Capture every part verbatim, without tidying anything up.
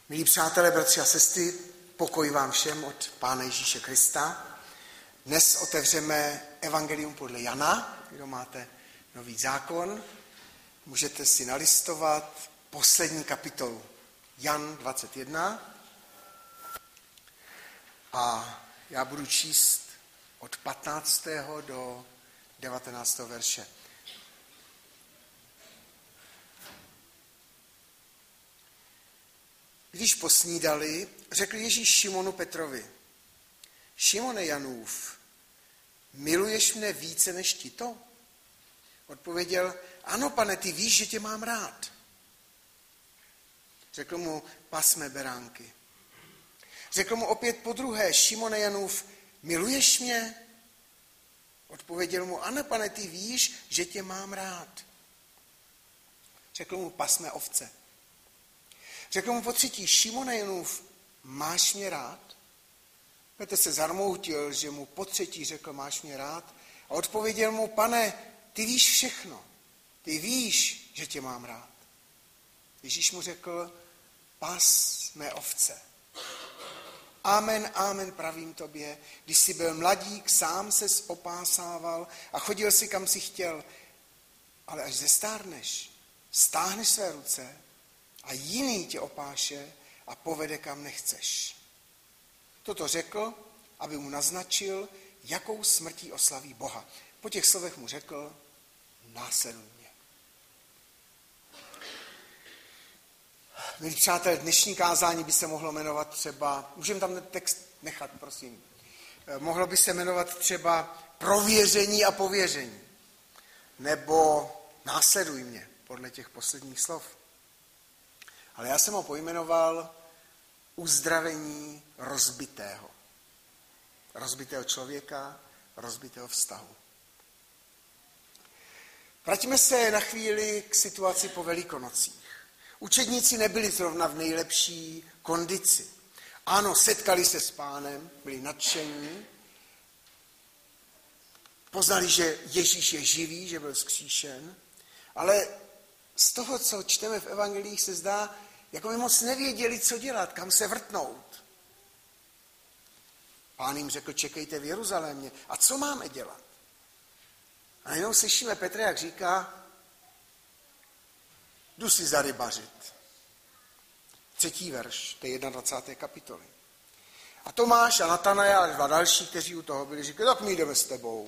Milí přátelé, bratři a sestry, pokoj vám všem od Pána Ježíše Krista. Dnes otevřeme Evangelium podle Jana. Kdo máte Nový zákon, můžete si nalistovat poslední kapitolu. Jan dvacet jedna. A já budu číst od patnáctého do devatenáctého verše. Když posnídali, řekl Ježíš Šimonu Petrovi: Šimone Janův, miluješ mne více než tito? Odpověděl: Ano, pane, ty víš, že tě mám rád. Řekl mu: pas mé beránky. Řekl mu opět podruhé: Šimone Janův, miluješ mě? Odpověděl mu: Ano, pane, ty víš, že tě mám rád. Řekl mu: pas mé ovce. Řekl mu potřetí: Šimone Janův, máš mě rád? Petr se zarmoutil, že mu potřetí řekl: máš mě rád? A odpověděl mu: Pane, ty víš všechno. Ty víš, že tě mám rád. Ježíš mu řekl: pas mé ovce. Amen, amen, pravím tobě, když jsi byl mladík, sám ses opásával a chodil si, kam si chtěl, ale až zestárneš, stáhneš své ruce a jiný tě opáše a povede, kam nechceš. Toto řekl, aby mu naznačil, jakou smrtí oslaví Boha. Po těch slovech mu řekl: následuj mě. Milí přátelé, dnešní kázání by se mohlo jmenovat třeba, můžeme tam text nechat, prosím, mohlo by se jmenovat třeba prověření a pověření, nebo následuj mě, podle těch posledních slov. Ale já jsem ho pojmenoval uzdravení rozbitého. Rozbitého člověka, rozbitého vztahu. Vraťme se na chvíli k situaci po Velikonocích. Učedníci nebyli zrovna v nejlepší kondici. Ano, setkali se s Pánem, byli nadšení, poznali, že Ježíš je živý, že byl vzkříšen, ale z toho, co čteme v evangelích, se zdá, jako by moc nevěděli, co dělat, kam se vrtnout. Pán jim řekl: čekejte v Jeruzalémě. A co máme dělat? A jenom slyšíme Petra, jak říká: jdu si zarybařit. Třetí verš té dvacáté první kapitoly. A Tomáš a Natanael a dva další, kteří u toho byli, říkají: tak my jdeme s tebou.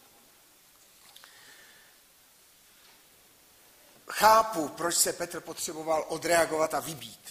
Chápu, proč se Petr potřeboval odreagovat a vybít.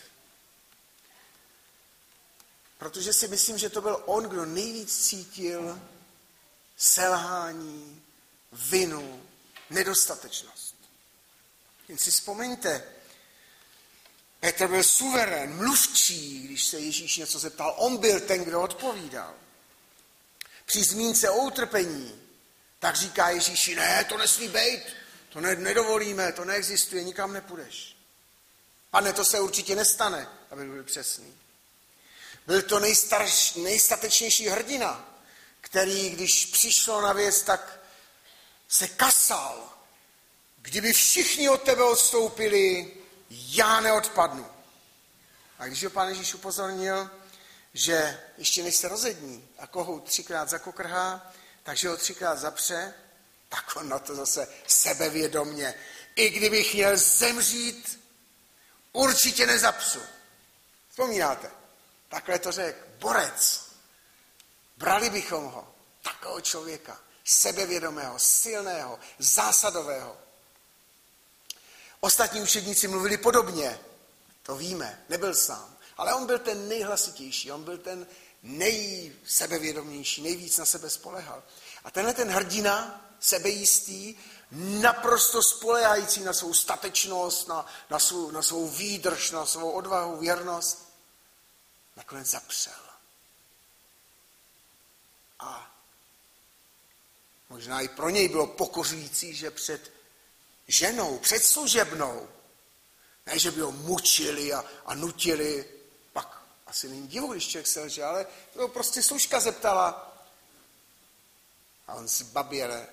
Protože si myslím, že to byl on, kdo nejvíc cítil selhání, vinu, nedostatečnost. Jen si vzpomeňte, Petr byl suverén, mluvčí, když se Ježíš něco zeptal, on byl ten, kdo odpovídal. Při zmínce o utrpení, tak říká Ježíši: ne, to nesmí být. To ne, nedovolíme, to neexistuje, nikam nepůjdeš. Pane, to se určitě nestane, aby byl přesný. Byl to nejstarš, nejstatečnější hrdina, který, když přišlo na věc, tak se kasal. Kdyby všichni od tebe odstoupili, já neodpadnu. A když ho Pán Ježíš upozornil, že ještě než se rozední a kohout třikrát zakokrhá, takže ho třikrát zapře, tak on na to zase sebevědomně: i kdybych měl zemřít, určitě nezapsu. Vzpomínáte? Takhle to řekl. Borec. Brali bychom ho, takového člověka, sebevědomého, silného, zásadového. Ostatní učedníci mluvili podobně, to víme, nebyl sám. Ale on byl ten nejhlasitější, on byl ten nejsebevědomější, nejvíc na sebe spolehal. A tenhle ten hrdina, sebejistý, naprosto spoléhající na svou statečnost, na, na, svou, na svou výdrž, na svou odvahu, věrnost, nakonec zapřel. A možná i pro něj bylo pokořující, že před ženou, před služebnou, ne, že by ho mučili a, a nutili, pak asi není divu, když člověk selže, ale to prostě služka zeptala. A on zbaběle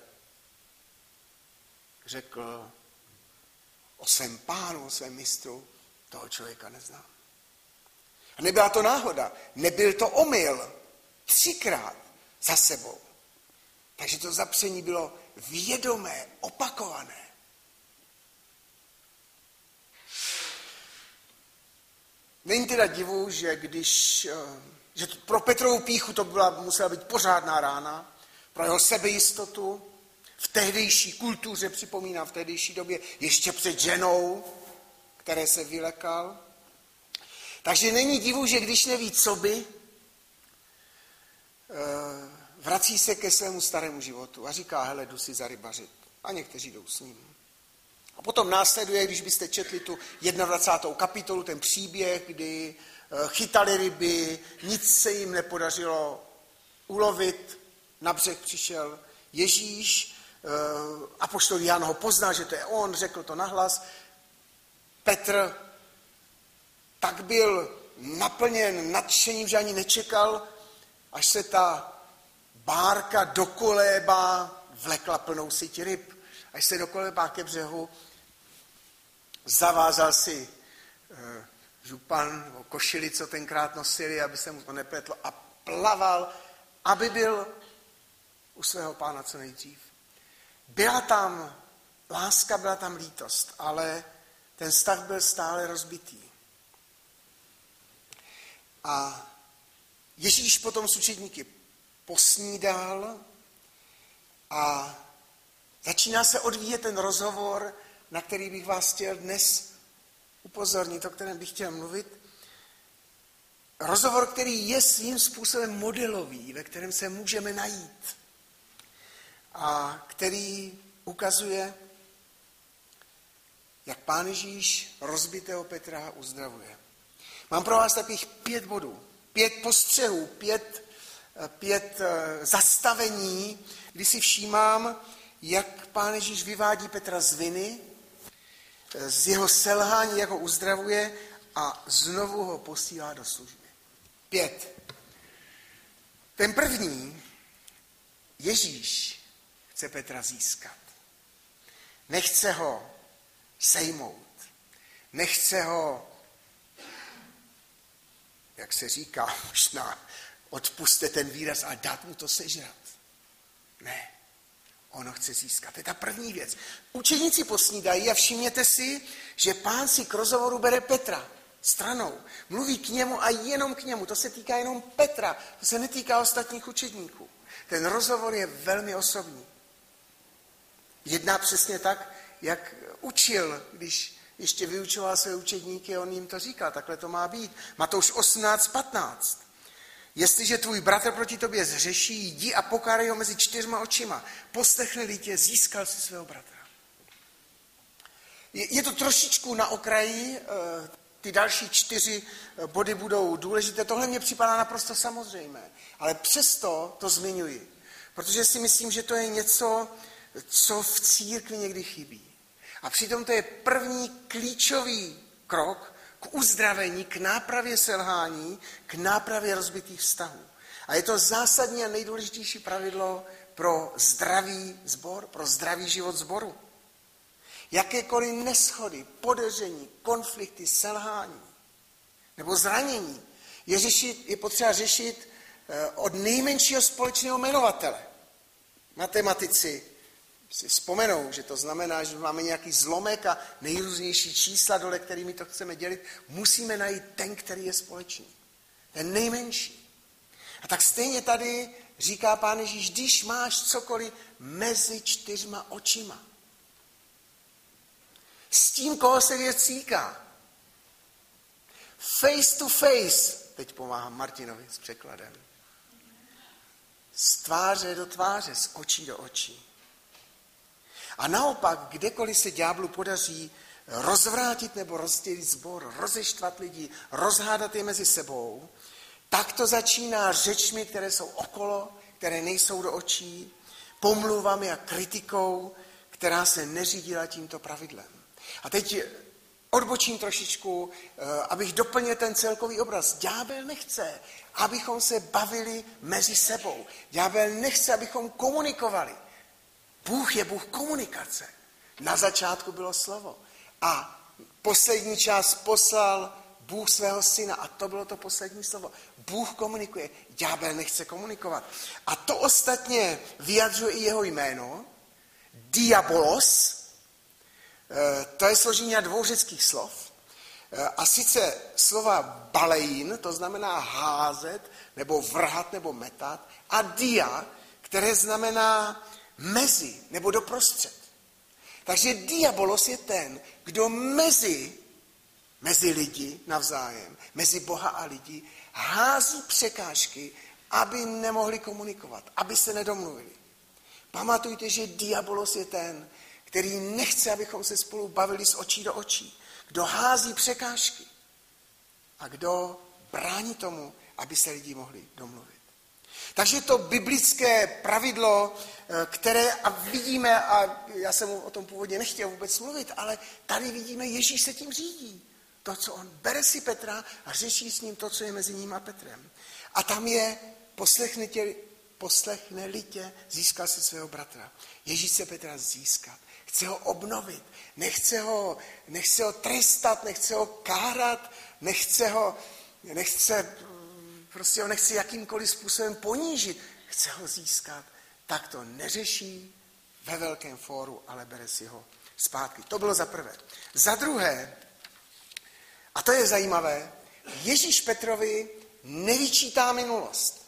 řekl o svém pánu, o svém mistru: toho člověka neznám. A nebyla to náhoda, nebyl to omyl. Třikrát za sebou. Takže to zapření bylo vědomé, opakované. Není teda divu, že když, že pro Petrovu pýchu to byla, musela být pořádná rána, pro jeho sebejistotu, v tehdejší kultuře, připomínám, v tehdejší době, ještě před ženou, které se vylekal. Takže není divu, že když neví, co by, vrací se ke svému starému životu a říká, hele, jdu si zarybařit. A někteří jdou s ním. A potom následuje, když byste četli tu dvacátou první kapitolu, ten příběh, kdy chytali ryby, nic se jim nepodařilo ulovit, na břeh přišel Ježíš, apoštol Jan ho poznal, že to je on, řekl to nahlas. Petr tak byl naplněn nadšením, že ani nečekal, až se ta bárka dokolébá, vlekla plnou síť ryb, až se dokolébá ke břehu, zavázal si e, župan nebo košili, co tenkrát nosili, aby se mu to nepletlo, a plaval, aby byl u svého Pána co nejdřív. Byla tam láska, byla tam lítost, ale ten vztah byl stále rozbitý. A Ježíš potom s učedníky posnídal a začíná se odvíjet ten rozhovor, na který bych vás chtěl dnes upozornit, o kterém bych chtěl mluvit. Rozhovor, který je svým způsobem modelový, ve kterém se můžeme najít a který ukazuje, jak Pán Ježíš rozbitého Petra uzdravuje. Mám pro vás takových pět bodů, pět postřehů, pět, pět zastavení, kdy si všímám, jak Pán Ježíš vyvádí Petra z viny, z jeho selhání, jak ho uzdravuje a znovu ho posílá do služby. Pět. Ten první, Ježíš chce Petra získat. Nechce ho sejmout. Nechce ho, jak se říká, možná odpuste ten výraz a dát mu to sežrat. Ne. Ono chce získat. To je ta první věc. Učeníci posnídají a všimněte si, že Pán si k rozhovoru bere Petra stranou. Mluví k němu a jenom k němu. To se týká jenom Petra. To se netýká ostatních učedníků. Ten rozhovor je velmi osobní. Jedná přesně tak, jak učil, když ještě vyučoval své učedníky, on jim to říkal. Takhle to má být. Matouš osmnáct patnáct. Jestliže tvůj bratr proti tobě zřeší, jdi a pokárej ho mezi čtyřma očima. Poslechne-li tě, získal si svého bratra. Je, je to trošičku na okraji, ty další čtyři body budou důležité. Tohle mně připadá naprosto samozřejmé, ale přesto to zmiňuji, protože si myslím, že to je něco, co v církvi někdy chybí. A přitom to je první klíčový krok k uzdravení, k nápravě selhání, k nápravě rozbitých vztahů. A je to zásadní a nejdůležitější pravidlo pro zdravý sbor, pro zdravý život sboru. Jakékoliv neschody, podezření, konflikty, selhání nebo zranění je, řešit, je potřeba řešit od nejmenšího společného jmenovatele. Matematici si vzpomenou, že to znamená, že máme nějaký zlomek a nejrůznější čísla, dole kterými to chceme dělit, musíme najít ten, který je společný. Ten nejmenší. A tak stejně tady říká Pán Ježíš, když máš cokoliv mezi čtyřma očima. S tím, koho se věc týká. Face to face. Teď pomáhám Martinovi s překladem. Z tváře do tváře, z očí do očí. A naopak, kdekoliv se ďáblu podaří rozvrátit nebo rozdělit sbor, rozeštvat lidi, rozhádat je mezi sebou, tak to začíná řečmi, které jsou okolo, které nejsou do očí, pomluvami a kritikou, která se neřídila tímto pravidlem. A teď odbočím trošičku, abych doplnil ten celkový obraz. Ďábel nechce, abychom se bavili mezi sebou. Ďábel nechce, abychom komunikovali. Bůh je Bůh komunikace. Na začátku bylo slovo. A poslední čas poslal Bůh svého syna. A to bylo to poslední slovo. Bůh komunikuje, ďábel nechce komunikovat. A to ostatně vyjadřuje i jeho jméno. Diabolos, to je složení dvou řeckých slov. A sice slova balein, to znamená házet, nebo vrhat, nebo metat. A dia, které znamená mezi, nebo doprostřed. Takže diabolos je ten, kdo mezi, mezi lidi navzájem, mezi Boha a lidi, hází překážky, aby nemohli komunikovat, aby se nedomluvili. Pamatujte, že diabolos je ten, který nechce, abychom se spolu bavili z očí do očí. Kdo hází překážky a kdo brání tomu, aby se lidi mohli domluvit. Takže to biblické pravidlo, které a vidíme, a já jsem o tom původně nechtěl vůbec mluvit, ale tady vidíme, Ježíš se tím řídí. To, co on bere si Petra a řeší s ním to, co je mezi ním a Petrem. A tam je poslechne tě, poslechne-li tě, získal si svého bratra. Ježíš se Petra získat. Chce ho obnovit, nechce ho, nechce ho trestat, nechce ho kárat, nechce ho, nechce, prostě ho nechce jakýmkoliv způsobem ponížit, chce ho získat. Tak to neřeší ve velkém fóru, ale bere si ho zpátky. To bylo za prvé. Za druhé, a to je zajímavé, Ježíš Petrovi nevyčítá minulost.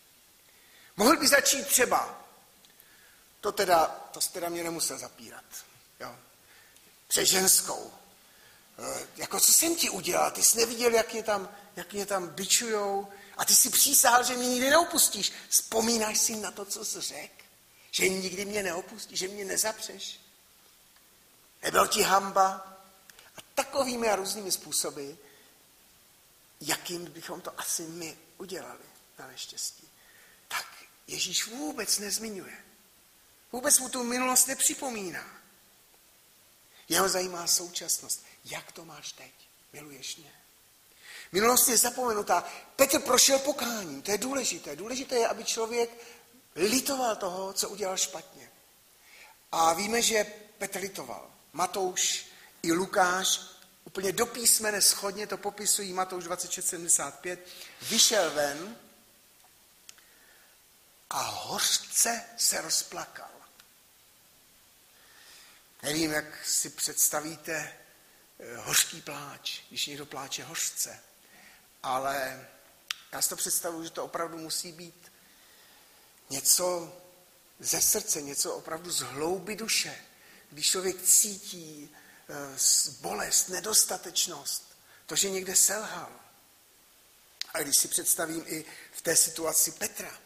Mohl by začít třeba, to teda, to teda mě nemusel zapírat, jo, před ženskou. E, jako co jsem ti udělal, ty jsi neviděl, jak mě tam, jak mě tam bičujou a ty si přísahal, že mě nikdy neopustíš. Vzpomínáš si na to, co jsi řekl? Že nikdy mě neopustíš, že mě nezapřeš? Nebyl ti hamba? A takovými a různými způsoby, jakým bychom to asi my udělali na neštěstí, tak Ježíš vůbec nezmiňuje. Vůbec mu tu minulost nepřipomíná. Jeho zajímá současnost. Jak to máš teď? Miluješ mě? Minulost je zapomenutá. Petr prošel pokáním, to je důležité. Důležité je, aby člověk litoval toho, co udělal špatně. A víme, že Petr litoval. Matouš i Lukáš úplně do písmene shodně to popisují, Matouš dvacet šest sedmdesát pět, vyšel ven a hořce se rozplakal. Nevím, jak si představíte hořký pláč, když někdo pláče hořce, ale já si to představuji, že to opravdu musí být něco ze srdce, něco opravdu z hloubi duše, když člověk cítí bolest, nedostatečnost, to, že někde selhal. A když si představím i v té situaci Petra,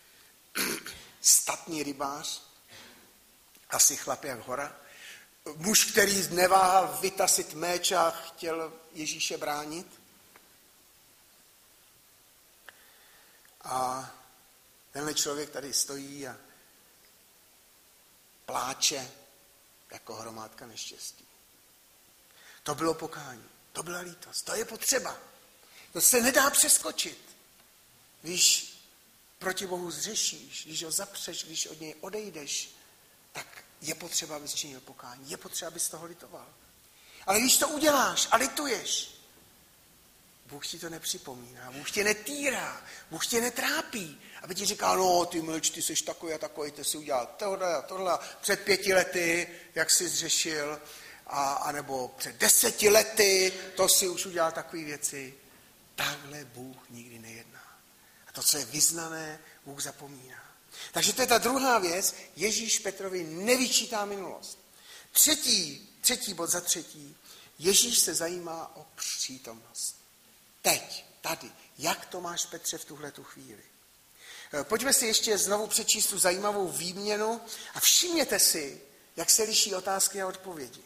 statný rybář, asi chlap jak hora, muž, který neváhal vytasit méč a chtěl Ježíše bránit. A tenhle člověk tady stojí a pláče jako hromádka neštěstí. To bylo pokání, to byla lítost, to je potřeba. To se nedá přeskočit. Když proti Bohu zřešíš, když ho zapřeš, když od něj odejdeš, tak je potřeba, abys činil pokání, je potřeba, abys toho litoval. Ale když to uděláš a lituješ, Bůh ti to nepřipomíná, Bůh tě netýrá, Bůh tě netrápí, aby ti říkal, no ty mlč, ty jsi takový a takový, ty jsi udělal tohle a tohle před pěti lety, jak jsi zřešil, a, a nebo před deseti lety, to si už udělal takové věci. Takhle Bůh nikdy nejedná. A to, co je vyznané, Bůh zapomíná. Takže to je ta druhá věc, Ježíš Petrovi nevyčítá minulost. Třetí, třetí bod za třetí, Ježíš se zajímá o přítomnost. Teď, tady, jak to máš, Petře, v tuhletu chvíli. Pojďme si ještě znovu přečíst tu zajímavou výměnu a všimněte si, jak se liší otázky a odpovědi.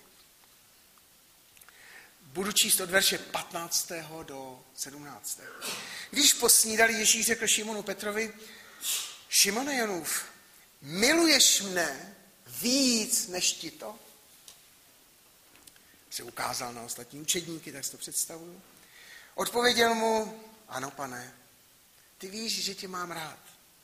Budu číst od verše patnáctého do sedmnáctého Když posnídali, Ježíš řekl Šimonu Petrovi, Šimone Jonův, miluješ mne víc než ti to? Se ukázal na ostatní učedníky, tak si to představuju. Odpověděl mu, ano, pane, ty víš, že tě mám rád.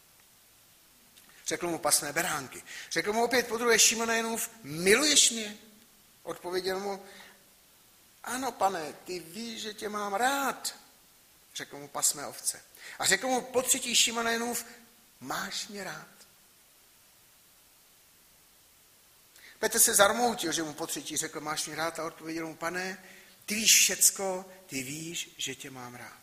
Řekl mu pasné beránky. Řekl mu opět podruhé, Šimone Jonův, miluješ mě? Odpověděl mu, ano, pane, ty víš, že tě mám rád, řekl mu pasmé ovce. A řekl mu po třetí Šimonénův, máš mě rád. Petr se zarmoutil, že mu po třetí řekl, máš mě rád, a odpověděl mu, pane, ty víš všecko, ty víš, že tě mám rád.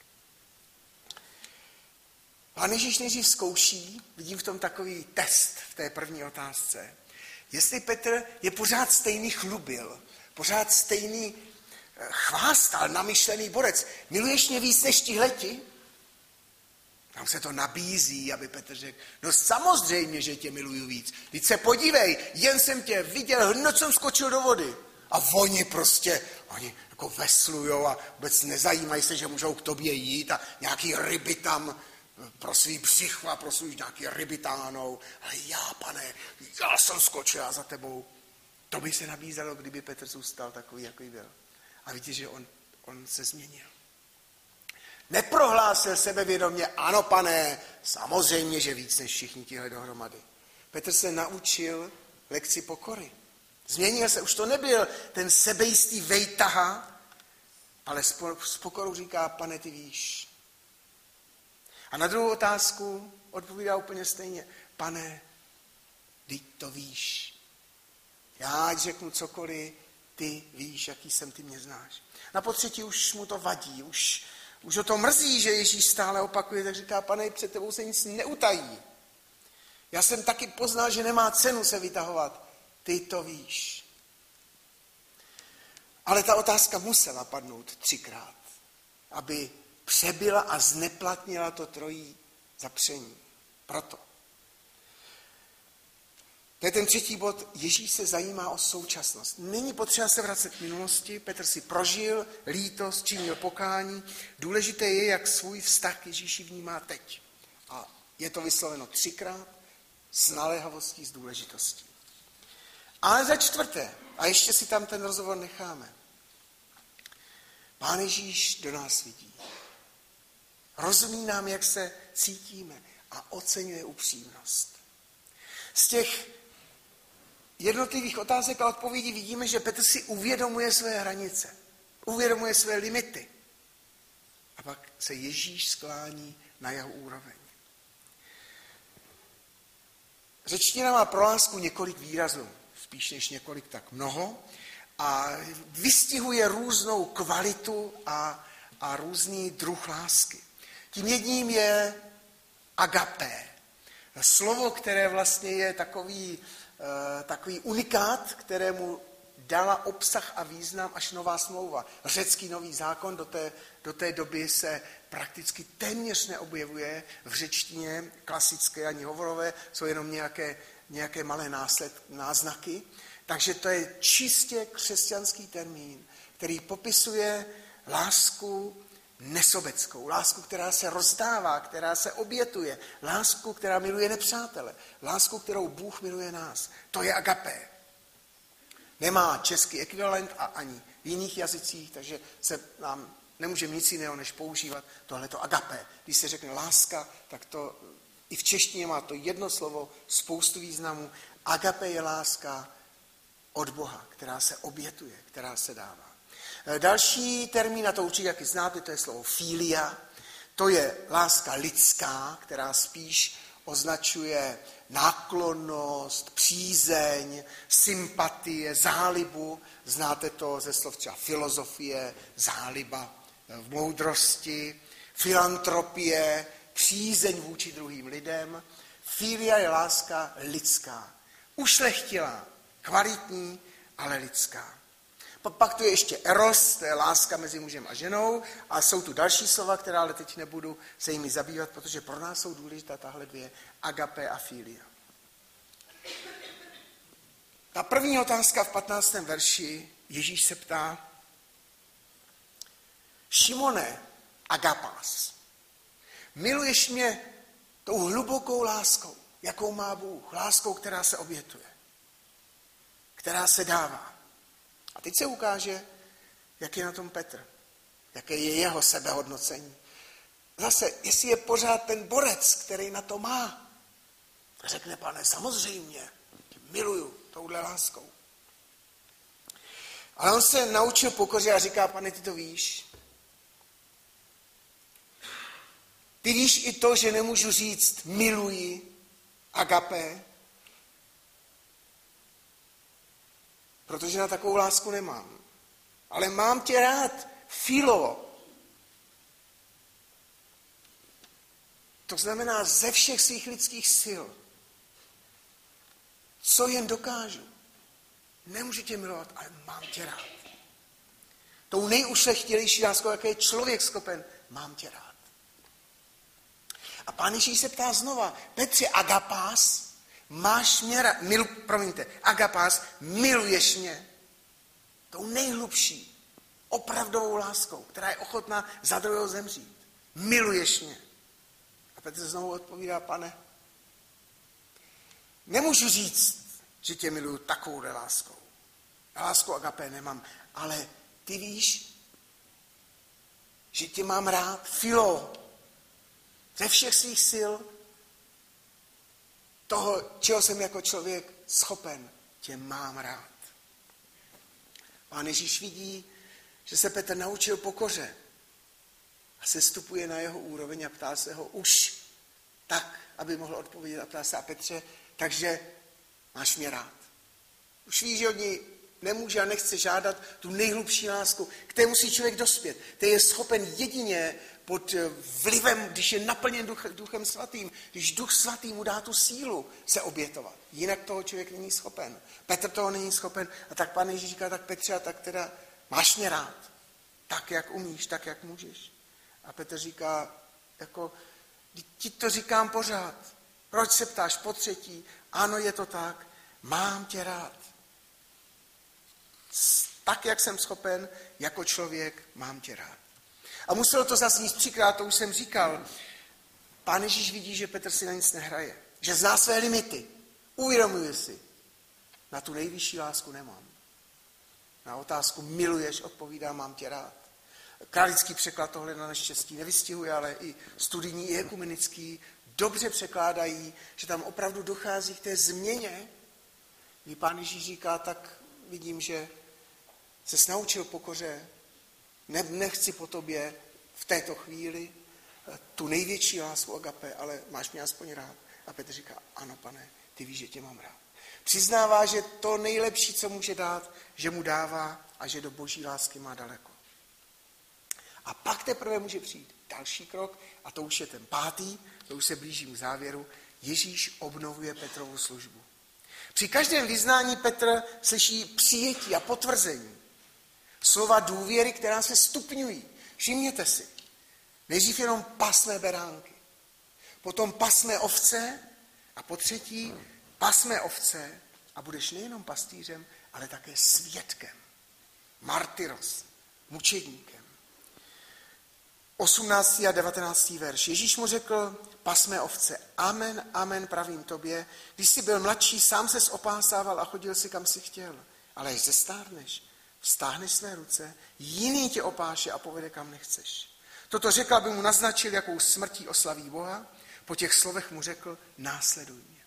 Pán Ježíš nejdřív zkouší, vidím v tom takový test v té první otázce, jestli Petr je pořád stejný chlubil, pořád stejný chvástal, namyšlený borec. Miluješ mě víc než tihleti? Tam se to nabízí, aby Petr řekl, no samozřejmě, že tě miluju víc. Vždyť se podívej, jen jsem tě viděl, hned jsem skočil do vody. A oni prostě, oni jako veslujou a vůbec nezajímají se, že můžou k tobě jít a nějaký ryby tam pro svý břicho a pro svý nějaký ryby táhnou. Ale já, pane, já jsem skočil za tebou. To by se nabízelo, kdyby Petr zůstal takový, jaký byl. A vidíte, že on, on se změnil. Neprohlásil sebevědomě, ano, pane, samozřejmě, že víc než všichni tihle dohromady. Petr se naučil lekci pokory. Změnil se, už to nebyl ten sebejistý vejtaha, ale s pokorou říká, pane, ty víš. A na druhou otázku odpovídá úplně stejně, pane, ty to víš. Já ať řeknu cokoliv, ty víš, jaký jsem, ty mě znáš. Na potřetí už mu to vadí, už, už ho to mrzí, že Ježíš stále opakuje, tak říká, pane, před tebou se nic neutají. Já jsem taky poznal, že nemá cenu se vytahovat. Ty to víš. Ale ta otázka musela padnout třikrát, aby přebyla a zneplatnila to trojí zapření. Proto. To je ten třetí bod. Ježíš se zajímá o současnost. Není potřeba se vracet k minulosti. Petr si prožil lítost, činil pokání. Důležité je, jak svůj vztah k Ježíši vnímá teď. A je to vysloveno třikrát s naléhavostí, s důležitostí. Ale za čtvrté, a ještě si tam ten rozhovor necháme. Pán Ježíš do nás vidí. Rozumí nám, jak se cítíme a oceňuje upřímnost. Z těch jednotlivých otázek a odpovědí vidíme, že Petr si uvědomuje své hranice, uvědomuje své limity. A pak se Ježíš sklání na jeho úroveň. Řečtina má pro lásku několik výrazů, spíš než několik, tak mnoho, a vystihuje různou kvalitu a, a různý druh lásky. Tím jedním je agapé. Slovo, které vlastně je takový, takový unikát, kterému dala obsah a význam až nová smlouva. Řecký nový zákon do té, do té doby se prakticky téměř neobjevuje v řečtině klasické ani hovorové, jsou jenom nějaké, nějaké malé násled, náznaky. Takže to je čistě křesťanský termín, který popisuje lásku nesobeckou, lásku, která se rozdává, která se obětuje, lásku, která miluje nepřátele, lásku, kterou Bůh miluje nás. To je agapé. Nemá český ekvivalent a ani v jiných jazycích, takže se nám nemůžeme nic jiného, než používat tohleto agapé. Když se řekne láska, tak to i v češtině má to jedno slovo, spoustu významů. Agapé je láska od Boha, která se obětuje, která se dává. Další termín, a to určitě taky znáte, to je slovo filia. To je láska lidská, která spíš označuje náklonnost, přízeň, sympatie, zálibu. Znáte to ze slov třeba filozofie, záliba v moudrosti, filantropie, přízeň vůči druhým lidem. Filia je láska lidská, ušlechtilá, kvalitní, ale lidská. Pak tu je ještě eros, to je láska mezi mužem a ženou, a jsou tu další slova, která ale teď nebudu se jimi zabývat, protože pro nás jsou důležitá tahle dvě, agapé a filia. Ta první otázka v patnáctém verši, Ježíš se ptá, Šimone, agapás, miluješ mě tou hlubokou láskou, jakou má Bůh, láskou, která se obětuje, která se dává. A teď se ukáže, jak je na tom Petr, jaké je jeho sebehodnocení. Zase, jestli je pořád ten borec, který na to má, řekne, pane, samozřejmě, tě miluju touhle láskou. Ale on se naučil pokoře a říká, Pane, ty to víš. Ty víš i to, že nemůžu říct miluji, agapé, protože na takovou lásku nemám. Ale mám tě rád, filo. To znamená ze všech svých lidských sil. Co jen dokážu. Nemůžu tě milovat, ale mám tě rád. Tou nejušlechtilejší láskou, jaké je člověk schopen, mám tě rád. A Pán Ježíš se ptá znova, Petře, agapás, máš mě rád, milu, promiňte, agapás, miluješ mě. Tou nejhlubší, opravdovou láskou, která je ochotná za druhého zemřít. Miluješ mě. A Petr znovu odpovídá, Pane, nemůžu říct, že tě miluju takovou láskou. Lásku agapé nemám, ale ty víš, že tě mám rád, filo, ze všech svých sil, toho, čeho jsem jako člověk schopen, tě mám rád. Pán Ježíš vidí, že se Petr naučil pokoře a se stupuje na jeho úroveň a ptá se ho už tak, aby mohl odpovědět a ptá se, a Petře, takže máš mě rád. Už víš, že od něj nemůže a nechce žádat tu nejhlubší lásku, které musí člověk dospět. Který je schopen jedině pod vlivem, když je naplněn duch, duchem svatým, když duch svatý mu dá tu sílu se obětovat. Jinak toho člověk není schopen. Petr toho není schopen. A tak Pán Ježíš říká, tak Petře, a tak teda máš mě rád. Tak, jak umíš, tak, jak můžeš. A Petr říká, jako, ti to říkám pořád. Proč se ptáš po třetí? Ano, je to tak. Mám tě rád. Tak, jak jsem schopen, jako člověk, mám tě rád. A muselo to zaznít třikrát, to už jsem říkal. Pán Ježíš vidí, že Petr si na nic nehraje. Že zná své limity. Uvědomuje si. Na tu nejvyšší lásku nemám. Na otázku miluješ, odpovídá, mám tě rád. Králický překlad tohle na neštěstí nevystihuje, ale i studijní, i ekumenický dobře překládají, že tam opravdu dochází k té změně, kdy Pán Ježíš říká, tak vidím, že ses naučil pokoře, ne, nechci po tobě v této chvíli tu největší lásku agape, ale máš mě aspoň rád. A Petr říká, ano, Pane, ty víš, že tě mám rád. Přiznává, že to nejlepší, co může dát, že mu dává a že do boží lásky má daleko. A pak teprve může přijít další krok, a to už je ten pátý, to už se blížím k závěru. Ježíš obnovuje Petrovu službu. Při každém vyznání Petr slyší přijetí a potvrzení. Slova důvěry, která se stupňují. Všimněte si. Nejdřív jenom pasmé beránky. Potom pasmé ovce a po třetí pasmé ovce a budeš nejenom pastýřem, ale také svědkem. Martyros, mučedníkem. osmnáctý a devatenáctý verš. Ježíš mu řekl, pasmé ovce, amen, amen, pravím tobě, když jsi byl mladší, sám ses opásával a chodil si, kam si chtěl. Ale až zestárneš, vztáhneš své ruce, jiný tě opáše a povede, kam nechceš. Toto řekl, aby mu naznačil, jakou smrtí oslaví Boha. Po těch slovech mu řekl, následuj mě.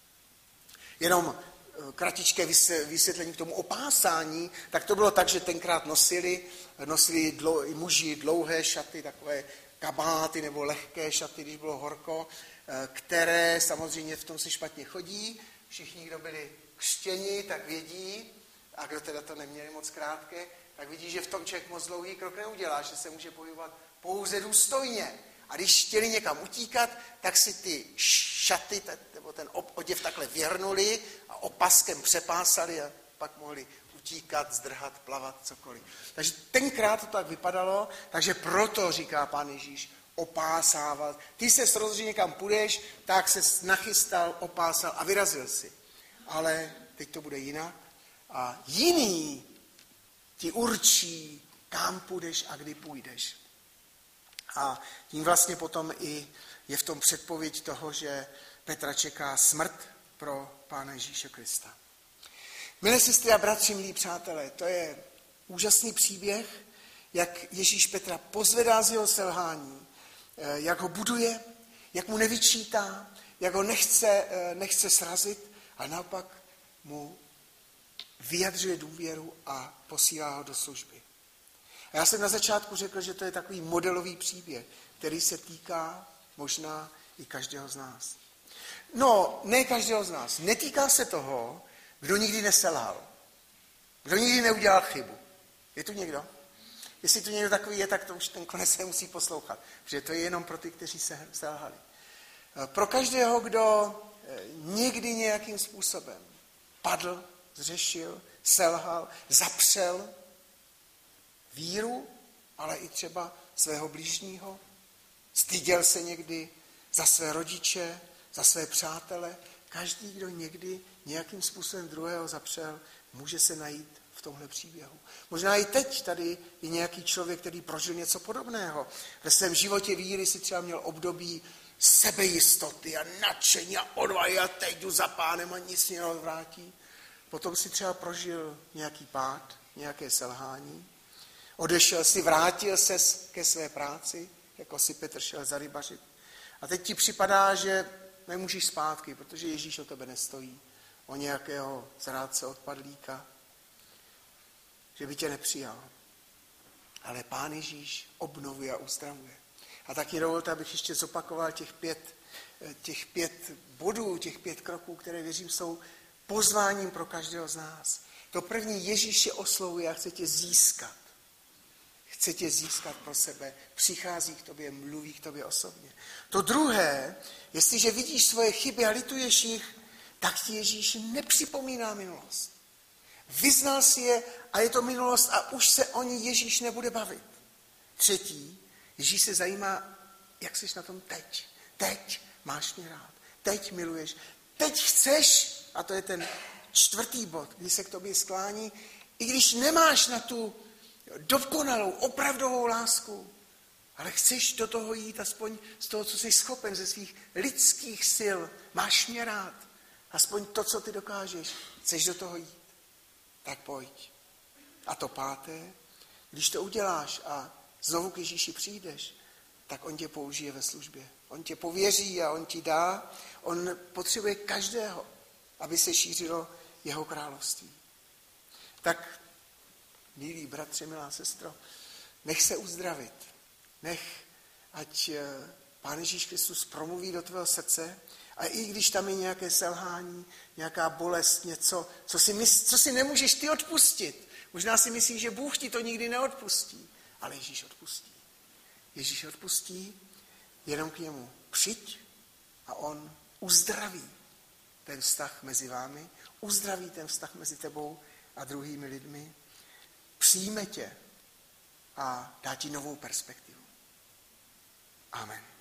Jenom kratičké vysvětlení k tomu opásání, tak to bylo tak, že tenkrát nosili, nosili dlou, muži dlouhé šaty, takové kabáty nebo lehké šaty, když bylo horko, které samozřejmě v tom se špatně chodí. Všichni, kdo byli křtěni, tak vědí, a kdo teda to neměli moc krátké, tak vidí, že v tom člověk moc dlouhý krok neudělá, že se může pohybovat pouze důstojně. A když chtěli někam utíkat, tak si ty šaty, nebo ten oděv takhle věrnuli a opaskem přepásali a pak mohli utíkat, zdrhat, plavat, cokoliv. Takže tenkrát to tak vypadalo, takže proto říká Pán Ježíš, opásávat. Ty se rozhodl, někam půjdeš, tak se nachystal, opásal a vyrazil si. Ale teď to bude jinak. A jiný ti určí, kam půjdeš a kdy půjdeš. A tím vlastně potom i je v tom předpověď toho, že Petra čeká smrt pro Pána Ježíše Krista. Milé sestry a bratři, milí přátelé, to je úžasný příběh, jak Ježíš Petra pozvedá z jeho selhání, jak ho buduje, jak mu nevyčítá, jak ho nechce, nechce srazit, ale naopak mu vyjadřuje důvěru a posílá ho do služby. A já jsem na začátku řekl, že to je takový modelový příběh, který se týká možná i každého z nás. No, ne každého z nás. Netýká se toho, kdo nikdy neselhal. Kdo nikdy neudělal chybu. Je tu někdo? Jestli tu někdo takový je, tak to už ten konec se musí poslouchat. Protože to je jenom pro ty, kteří se selhali. Pro každého, kdo někdy nějakým způsobem padl, zřešil, selhal, zapřel víru, ale i třeba svého blížního, styděl se někdy za své rodiče, za své přátele. Každý, kdo někdy nějakým způsobem druhého zapřel, může se najít v tomhle příběhu. Možná i teď tady je nějaký člověk, který prožil něco podobného. Ve svém životě víry si třeba měl období sebejistoty a nadšení a odvahy a teď jdu za pánem a nic mě neodvrátí. Potom si třeba prožil nějaký pád, nějaké selhání. Odešel si, vrátil se ke své práci, jako si Petr šel zarybařit. A teď ti připadá, že nemůžeš zpátky, protože Ježíš o tebe nestojí. O nějakého zrádce odpadlíka, že by tě nepřijal. Ale Pán Ježíš obnovuje a uzdravuje. A taky dovolte, abych ještě zopakoval těch pět, těch pět bodů, těch pět kroků, které věřím jsou pozváním pro každého z nás. To první, Ježíš je oslovuje a chce tě získat. Chce tě získat pro sebe, přichází k tobě, mluví k tobě osobně. To druhé, jestliže vidíš svoje chyby a lituješ jich, tak ti Ježíš nepřipomíná minulost. Vyznal si je a je to minulost a už se o ní Ježíš nebude bavit. Třetí, Ježíš se zajímá, jak jsi na tom teď. Teď máš mě rád, teď miluješ, teď chceš, a to je ten čtvrtý bod, kdy se k tobě sklání, i když nemáš na tu dokonalou, opravdovou lásku, ale chceš do toho jít aspoň z toho, co jsi schopen, ze svých lidských sil, máš mě rád, aspoň to, co ty dokážeš, chceš do toho jít, tak pojď. A to páté, když to uděláš a znovu k Ježíši přijdeš, tak on tě použije ve službě. On tě pověří a on ti dá. On potřebuje každého, aby se šířilo jeho království. Tak, milí bratři, milá sestro, nech se uzdravit. Nech, ať Pán Ježíš Kristus promluví do tvého srdce a i když tam je nějaké selhání, nějaká bolest, něco, co si, mysl, co si nemůžeš ty odpustit. Možná si myslíš, že Bůh ti to nikdy neodpustí, ale Ježíš odpustí. Ježíš odpustí, jenom k němu přijď a on uzdraví ten vztah mezi vámi, uzdraví ten vztah mezi tebou a druhými lidmi, přijme tě a dá ti novou perspektivu. Amen.